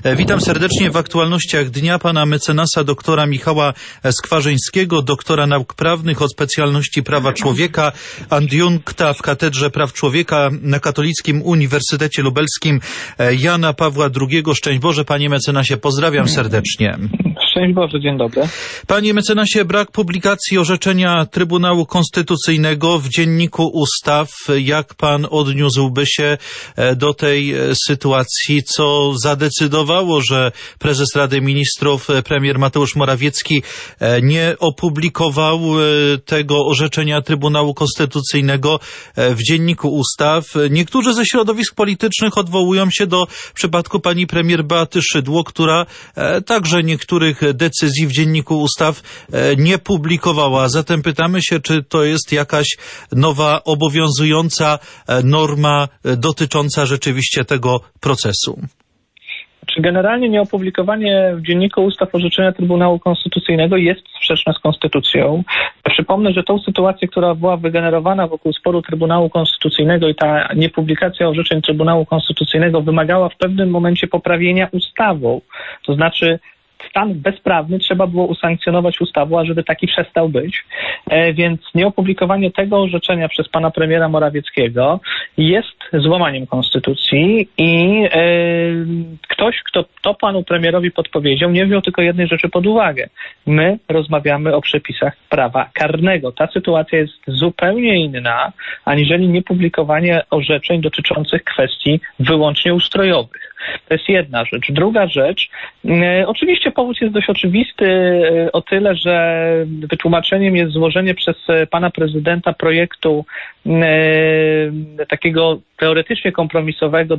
Witam serdecznie w aktualnościach dnia pana mecenasa doktora Michała Skwarzyńskiego, doktora nauk prawnych o specjalności prawa człowieka, adiunkta w Katedrze Praw Człowieka na Katolickim Uniwersytecie Lubelskim Jana Pawła II. Szczęść Boże, panie mecenasie, pozdrawiam serdecznie. Szczęść Boże, dzień dobry. Panie mecenasie, brak publikacji orzeczenia Trybunału Konstytucyjnego w Dzienniku Ustaw. Jak pan odniósłby się do tej sytuacji? Co zadecydowało, że prezes Rady Ministrów, premier Mateusz Morawiecki nie opublikował tego orzeczenia Trybunału Konstytucyjnego w Dzienniku Ustaw? Niektórzy ze środowisk politycznych odwołują się do przypadku pani premier Beaty Szydło, która także niektórych decyzji w Dzienniku Ustaw nie publikowała. Zatem pytamy się, czy to jest jakaś nowa, obowiązująca norma dotycząca rzeczywiście tego procesu. Czy generalnie nieopublikowanie w Dzienniku Ustaw orzeczenia Trybunału Konstytucyjnego jest sprzeczne z Konstytucją? Przypomnę, że tą sytuację, która była wygenerowana wokół sporu Trybunału Konstytucyjnego i ta niepublikacja orzeczeń Trybunału Konstytucyjnego wymagała w pewnym momencie poprawienia ustawą. To znaczy stan bezprawny trzeba było usankcjonować ustawą, ażeby taki przestał być. Więc nieopublikowanie tego orzeczenia przez pana premiera Morawieckiego jest złamaniem konstytucji i ktoś, kto to panu premierowi podpowiedział, nie wziął tylko jednej rzeczy pod uwagę. My rozmawiamy o przepisach prawa karnego. Ta sytuacja jest zupełnie inna, aniżeli niepublikowanie orzeczeń dotyczących kwestii wyłącznie ustrojowych. To jest jedna rzecz. Druga rzecz, oczywiście powód jest dość oczywisty o tyle, że wytłumaczeniem jest złożenie przez pana prezydenta projektu takiego teoretycznie kompromisowego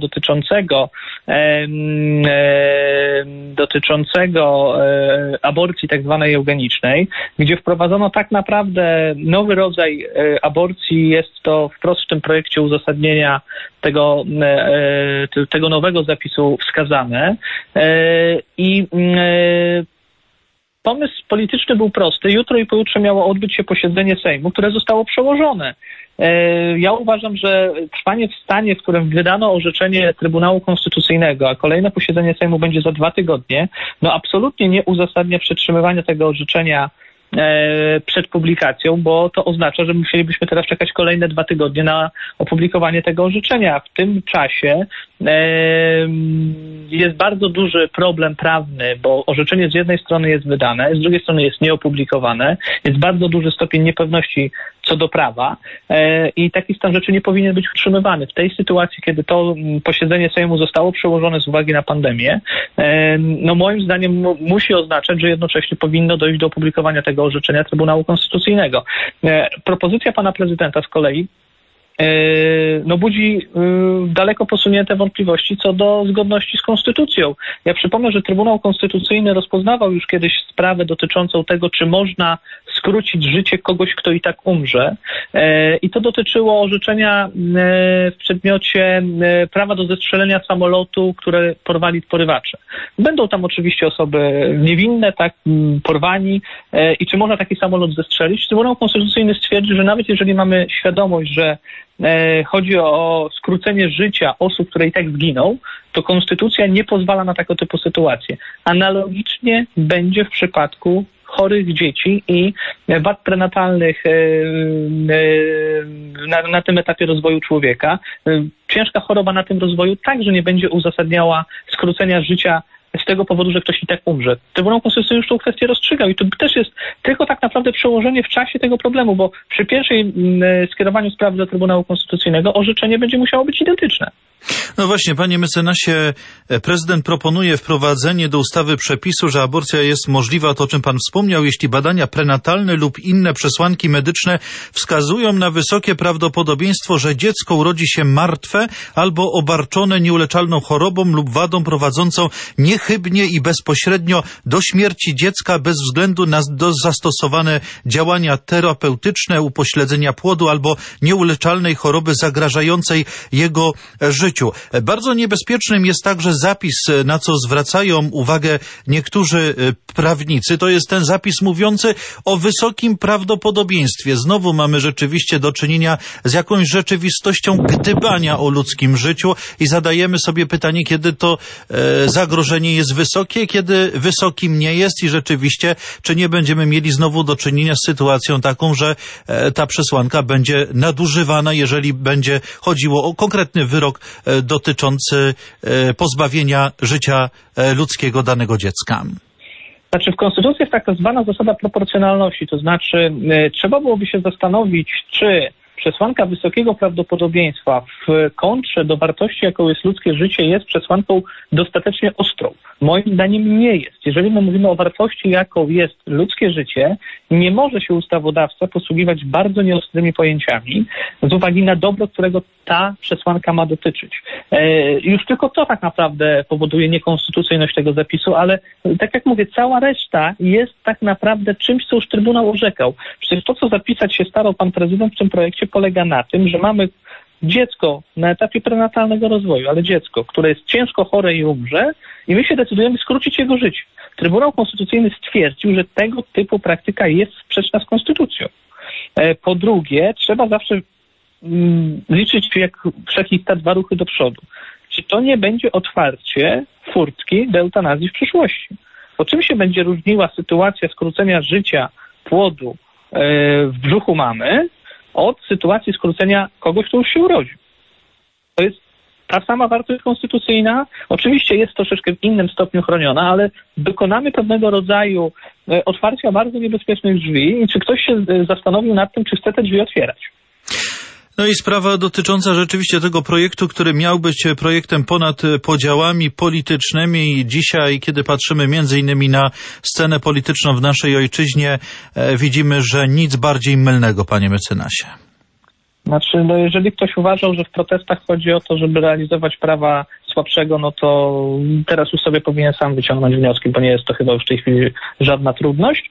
dotyczącego aborcji tak zwanej eugenicznej, gdzie wprowadzono tak naprawdę nowy rodzaj aborcji. Jest to wprost w tym projekcie uzasadnienia tego nowego zapisu wskazane. I pomysł polityczny był prosty. Jutro i pojutrze miało odbyć się posiedzenie Sejmu, które zostało przełożone. Ja uważam, że trwanie w stanie, w którym wydano orzeczenie Trybunału Konstytucyjnego, a kolejne posiedzenie Sejmu będzie za 2 tygodnie, absolutnie nie uzasadnia przetrzymywania tego orzeczenia przed publikacją, bo to oznacza, że musielibyśmy teraz czekać kolejne 2 tygodnie na opublikowanie tego orzeczenia. W tym czasie jest bardzo duży problem prawny, bo orzeczenie z jednej strony jest wydane, z drugiej strony jest nieopublikowane, jest bardzo duży stopień niepewności co do prawa i taki stan rzeczy nie powinien być utrzymywany. W tej sytuacji, kiedy to posiedzenie Sejmu zostało przełożone z uwagi na pandemię, moim zdaniem musi oznaczać, że jednocześnie powinno dojść do opublikowania tego orzeczenia Trybunału Konstytucyjnego. Propozycja pana prezydenta z kolei budzi daleko posunięte wątpliwości co do zgodności z konstytucją. Ja przypomnę, że Trybunał Konstytucyjny rozpoznawał już kiedyś sprawę dotyczącą tego, czy można skrócić życie kogoś, kto i tak umrze. I to dotyczyło orzeczenia w przedmiocie prawa do zestrzelenia samolotu, które porwali porywacze. Będą tam oczywiście osoby niewinne, tak, porwani. I czy można taki samolot zestrzelić? Trybunał Konstytucyjny stwierdzi, że nawet jeżeli mamy świadomość, że chodzi o skrócenie życia osób, które i tak zginą, to konstytucja nie pozwala na tego typu sytuacje. Analogicznie będzie w przypadku chorych dzieci i wad prenatalnych na tym etapie rozwoju człowieka. Ciężka choroba na tym rozwoju także nie będzie uzasadniała skrócenia życia z tego powodu, że ktoś i tak umrze. Trybunał Konstytucyjny już tą kwestię rozstrzygał i to też jest tylko tak naprawdę przełożenie w czasie tego problemu, bo przy pierwszej skierowaniu sprawy do Trybunału Konstytucyjnego orzeczenie będzie musiało być identyczne. No właśnie, panie mecenasie, prezydent proponuje wprowadzenie do ustawy przepisu, że aborcja jest możliwa, to o czym pan wspomniał, jeśli badania prenatalne lub inne przesłanki medyczne wskazują na wysokie prawdopodobieństwo, że dziecko urodzi się martwe albo obarczone nieuleczalną chorobą lub wadą prowadzącą niechybnie chybnie i bezpośrednio do śmierci dziecka bez względu na zastosowane działania terapeutyczne, upośledzenia płodu albo nieuleczalnej choroby zagrażającej jego życiu. Bardzo niebezpiecznym jest także zapis, na co zwracają uwagę niektórzy prawnicy. To jest ten zapis mówiący o wysokim prawdopodobieństwie. Znowu mamy rzeczywiście do czynienia z jakąś rzeczywistością gdybania o ludzkim życiu i zadajemy sobie pytanie, kiedy to zagrożenie jest wysokie, kiedy wysokim nie jest i rzeczywiście, czy nie będziemy mieli znowu do czynienia z sytuacją taką, że ta przesłanka będzie nadużywana, jeżeli będzie chodziło o konkretny wyrok dotyczący pozbawienia życia ludzkiego danego dziecka. Znaczy w Konstytucji jest taka zwana zasada proporcjonalności, to znaczy trzeba byłoby się zastanowić, czy przesłanka wysokiego prawdopodobieństwa w kontrze do wartości, jaką jest ludzkie życie, jest przesłanką dostatecznie ostrą. Moim zdaniem nie jest. Jeżeli my mówimy o wartości, jaką jest ludzkie życie, nie może się ustawodawca posługiwać bardzo nieostrymi pojęciami z uwagi na dobro, którego ta przesłanka ma dotyczyć. Już tylko to tak naprawdę powoduje niekonstytucyjność tego zapisu, ale tak jak mówię, cała reszta jest tak naprawdę czymś, co już Trybunał orzekał. Przecież to, co zapisać się starał pan prezydent w tym projekcie, polega na tym, że mamy dziecko na etapie prenatalnego rozwoju, ale dziecko, które jest ciężko chore i umrze i my się decydujemy skrócić jego życie. Trybunał Konstytucyjny stwierdził, że tego typu praktyka jest sprzeczna z konstytucją. Po drugie, trzeba zawsze liczyć, jak wszelkich te dwa ruchy do przodu. Czy to nie będzie otwarcie furtki do eutanazji w przyszłości? Po czym się będzie różniła sytuacja skrócenia życia płodu w brzuchu mamy od sytuacji skrócenia kogoś, kto już się urodził? To jest ta sama wartość konstytucyjna. Oczywiście jest troszeczkę w innym stopniu chroniona, ale dokonamy pewnego rodzaju otwarcia bardzo niebezpiecznych drzwi i czy ktoś się zastanowił nad tym, czy chce te drzwi otwierać? No i sprawa dotycząca rzeczywiście tego projektu, który miał być projektem ponad podziałami politycznymi. Dzisiaj, kiedy patrzymy między innymi na scenę polityczną w naszej ojczyźnie, widzimy, że nic bardziej mylnego, panie mecenasie. Znaczy, no jeżeli ktoś uważał, że w protestach chodzi o to, żeby realizować prawa słabszego, no to teraz już sobie powinien sam wyciągnąć wnioski, bo nie jest to chyba już w tej chwili żadna trudność.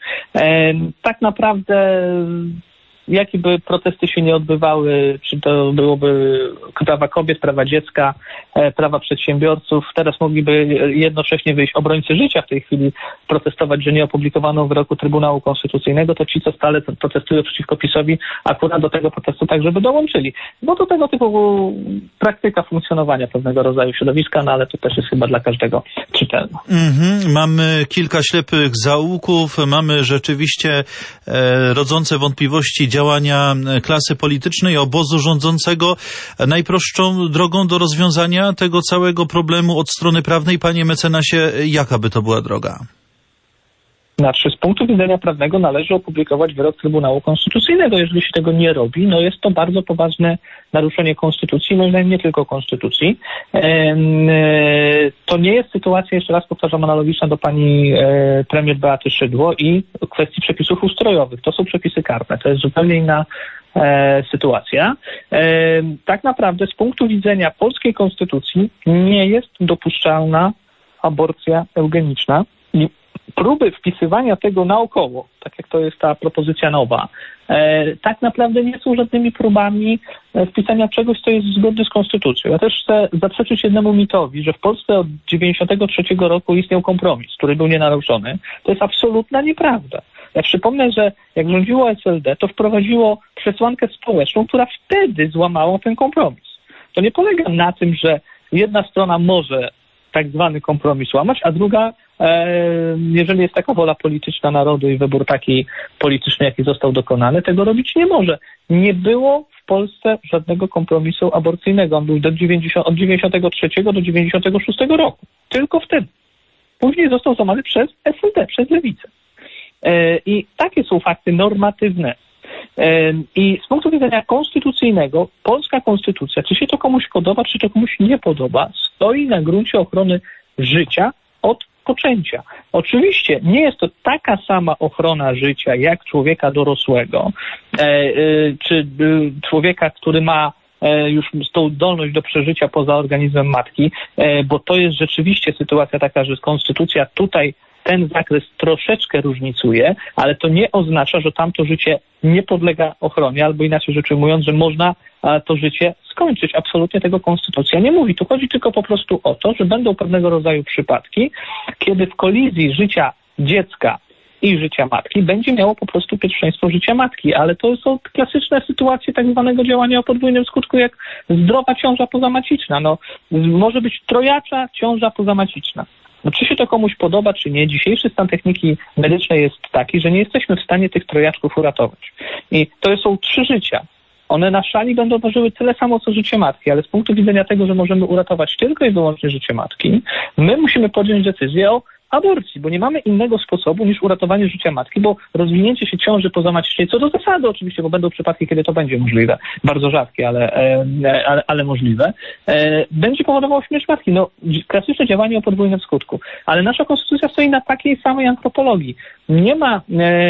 Tak naprawdę jakie by protesty się nie odbywały, czy to byłoby prawa kobiet, prawa dziecka, prawa przedsiębiorców, teraz mogliby jednocześnie wyjść obrońcy życia w tej chwili protestować, że nie opublikowano wyroku Trybunału Konstytucyjnego, to ci, co stale protestują przeciwko PiS-owi, akurat do tego protestu także by dołączyli. Bo to tego typu praktyka funkcjonowania pewnego rodzaju środowiska, no ale to też jest chyba dla każdego czytelne. Mamy kilka ślepych zaułków, mamy rzeczywiście rodzące wątpliwości działania klasy politycznej, obozu rządzącego. Najprostszą drogą do rozwiązania tego całego problemu od strony prawnej, panie mecenasie, jaka by to była droga? Znaczy, z punktu widzenia prawnego należy opublikować wyrok Trybunału Konstytucyjnego. Jeżeli się tego nie robi, no jest to bardzo poważne naruszenie konstytucji, moim zdaniem nie tylko konstytucji. To nie jest sytuacja, jeszcze raz powtarzam, analogiczna do pani premier Beaty Szydło i kwestii przepisów ustrojowych. To są przepisy karne. To jest zupełnie inna sytuacja. Tak naprawdę z punktu widzenia polskiej konstytucji nie jest dopuszczalna aborcja eugeniczna i próby wpisywania tego naokoło, tak jak to jest ta propozycja nowa, tak naprawdę nie są żadnymi próbami wpisania czegoś, co jest zgodne z konstytucją. Ja też chcę zaprzeczyć jednemu mitowi, że w Polsce od 1993 roku istniał kompromis, który był nienaruszony. To jest absolutna nieprawda. Ja przypomnę, że jak rządziło SLD, to wprowadziło przesłankę społeczną, która wtedy złamała ten kompromis. To nie polega na tym, że jedna strona może tak zwany kompromis łamać, a druga, jeżeli jest taka wola polityczna narodu i wybór taki polityczny, jaki został dokonany, tego robić nie może. Nie było w Polsce żadnego kompromisu aborcyjnego. On był od 93 do 96 roku. Tylko wtedy. Później został złamany przez SLD, przez Lewicę. I takie są fakty normatywne. I z punktu widzenia konstytucyjnego, polska konstytucja, czy się to komuś podoba, czy to komuś nie podoba, stoi na gruncie ochrony życia od poczęcia. Oczywiście nie jest to taka sama ochrona życia jak człowieka dorosłego, czy człowieka, który ma już tą zdolność do przeżycia poza organizmem matki, bo to jest rzeczywiście sytuacja taka, że konstytucja tutaj ten zakres troszeczkę różnicuje, ale to nie oznacza, że tamto życie nie podlega ochronie, albo inaczej rzecz ujmując, że można to życie skończyć. Absolutnie tego konstytucja nie mówi. Tu chodzi tylko po prostu o to, że będą pewnego rodzaju przypadki, kiedy w kolizji życia dziecka i życia matki będzie miało po prostu pierwszeństwo życia matki, ale to są klasyczne sytuacje tak zwanego działania o podwójnym skutku, jak zdrowa ciąża pozamaciczna. No, może być trojacza ciąża pozamaciczna. No, czy się to komuś podoba, czy nie, dzisiejszy stan techniki medycznej jest taki, że nie jesteśmy w stanie tych trojaczków uratować. I to są 3 życia. One na szali będą ważyły tyle samo, co życie matki, ale z punktu widzenia tego, że możemy uratować tylko i wyłącznie życie matki, my musimy podjąć decyzję o aborcji, bo nie mamy innego sposobu niż uratowanie życia matki, bo rozwinięcie się ciąży pozamacicznej, co do zasady oczywiście, bo będą przypadki, kiedy to będzie możliwe, bardzo rzadkie, ale możliwe, będzie powodowało śmierć matki. No, klasyczne działanie o podwójnym skutku. Ale nasza konstytucja stoi na takiej samej antropologii. Nie ma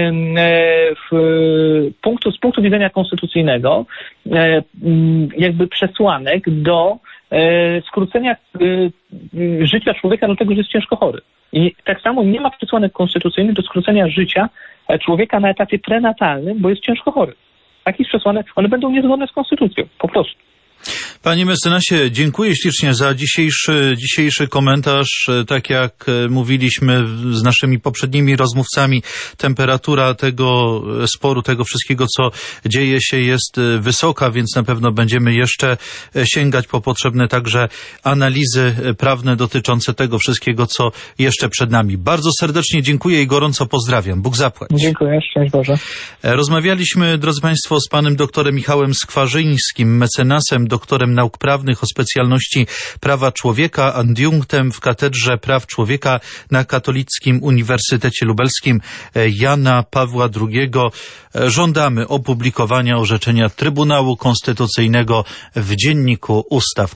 z punktu widzenia konstytucyjnego jakby przesłanek do skrócenia życia człowieka do tego, że jest ciężko chory. I tak samo nie ma przesłanek konstytucyjnych do skrócenia życia człowieka na etapie prenatalnym, bo jest ciężko chory. Takich przesłanek, one będą niezgodne z konstytucją, po prostu. Panie mecenasie, dziękuję ślicznie za dzisiejszy komentarz. Tak jak mówiliśmy z naszymi poprzednimi rozmówcami, temperatura tego sporu, tego wszystkiego, co dzieje się, jest wysoka, więc na pewno będziemy jeszcze sięgać po potrzebne także analizy prawne dotyczące tego wszystkiego, co jeszcze przed nami. Bardzo serdecznie dziękuję i gorąco pozdrawiam. Bóg zapłać. Dziękuję, szczęść Boże. Rozmawialiśmy, drodzy Państwo, z panem doktorem Michałem Skwarzyńskim, mecenasem, doktorem nauk prawnych o specjalności prawa człowieka, adiunktem w Katedrze Praw Człowieka na Katolickim Uniwersytecie Lubelskim Jana Pawła II. Żądamy opublikowania orzeczenia Trybunału Konstytucyjnego w Dzienniku Ustaw.